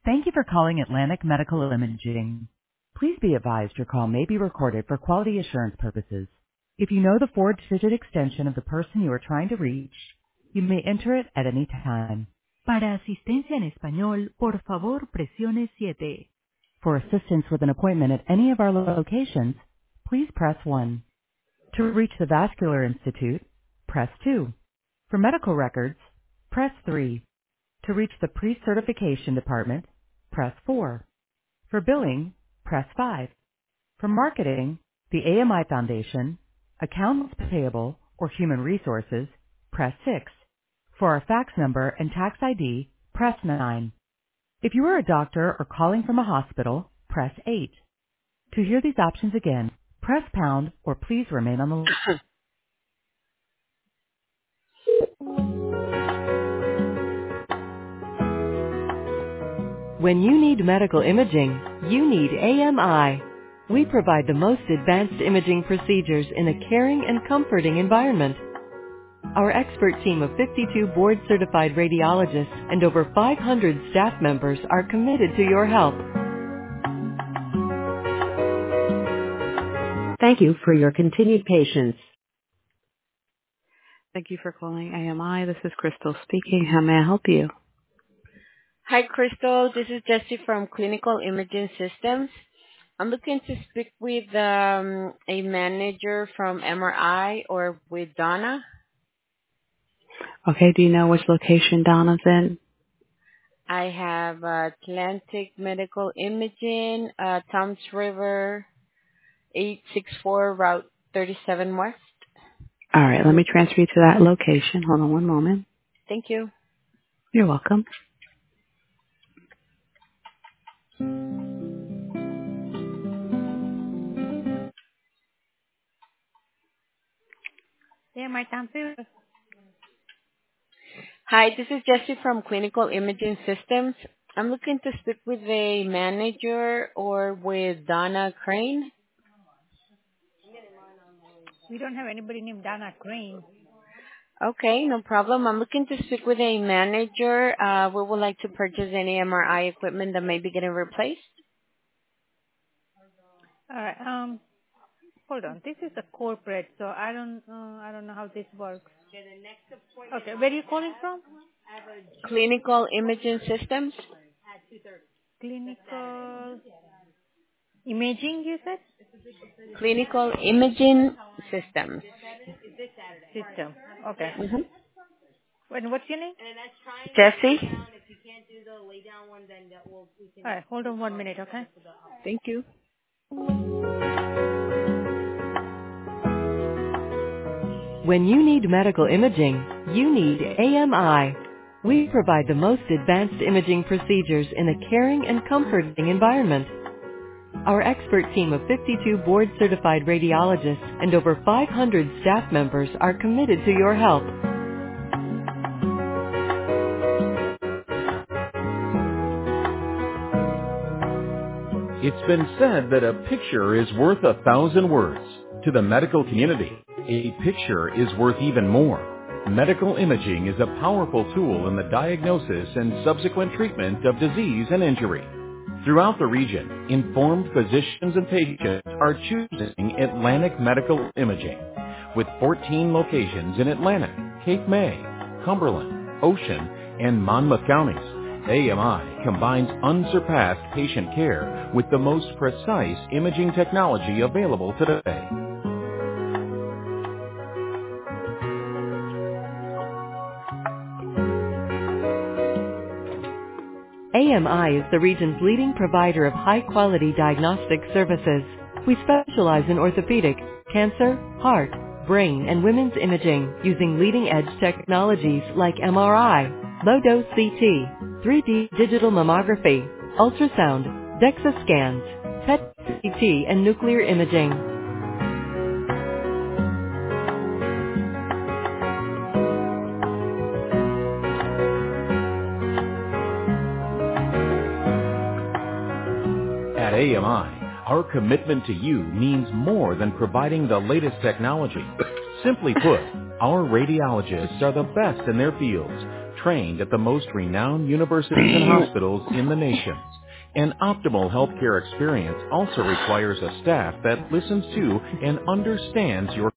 Thank you for calling Atlantic Medical Imaging. Please be advised your call may be recorded for quality assurance purposes. If you know the four-digit extension of the person you are trying to reach, you may enter it at any time. Para asistencia en español, por favor, presione 7. For assistance with an appointment at any of our locations, please press 1. To reach the Vascular Institute, press 2. For medical records, press 3. To reach the pre-certification department, press 4. For billing, press 5. For marketing, the AMI Foundation, accounts payable, or human resources, press 6. For our fax number and tax ID, press 9. If you are a doctor or calling from a hospital, press 8. To hear these options again, press pound or please remain on the line. When you need medical imaging, you need AMI. We provide the most advanced imaging procedures in a caring and comforting environment. Our expert team of 52 board-certified radiologists and over 500 staff members are committed to your help. Thank you for your continued patience. Thank you for calling AMI. This is Crystal speaking. How may I help you? Hi, Crystal. This is Jessie from Clinical Imaging Systems. I'm looking to speak with a manager from MRI or with Donna. Okay, do you know which location Donna's in? I have Atlantic Medical Imaging, Toms River, 864 Route 37 West. All right, let me transfer you to that location. Hold on one moment. Thank you. You're welcome. Yeah, my time too. Hi, this is Jessie from Clinical Imaging Systems. I'm looking to speak with a manager or with Donna Crane. We don't have anybody named Donna Crane. Okay, no problem. I'm looking to speak with a manager. We would like to purchase any MRI equipment that may be getting replaced. All right. Hold on. This is a corporate, so I don't know how this works. Okay, where are you calling from? Clinical Imaging Systems. Clinical imaging, you said? Clinical Imaging Systems. System. Okay. Mm-hmm. And what's your name? Jessie. All right, hold on 1 minute, okay? Thank you. When you need medical imaging, you need AMI. We provide the most advanced imaging procedures in a caring and comforting environment. Our expert team of 52 board-certified radiologists and over 500 staff members are committed to your help. It's been said that a picture is worth 1,000 words. To the medical community, a picture is worth even more. Medical imaging is a powerful tool in the diagnosis and subsequent treatment of disease and injury. Throughout the region, informed physicians and patients are choosing Atlantic Medical Imaging. With 14 locations in Atlantic, Cape May, Cumberland, Ocean, and Monmouth counties, AMI combines unsurpassed patient care with the most precise imaging technology available today. AMI is the region's leading provider of high-quality diagnostic services. We specialize in orthopedic, cancer, heart, brain, and women's imaging using leading-edge technologies like MRI, low-dose CT, 3D digital mammography, ultrasound, DEXA scans, PET CT, and nuclear imaging. At AMI, our commitment to you means more than providing the latest technology. Simply put, our radiologists are the best in their fields, trained at the most renowned universities and hospitals in the nation. An optimal healthcare experience also requires a staff that listens to and understands your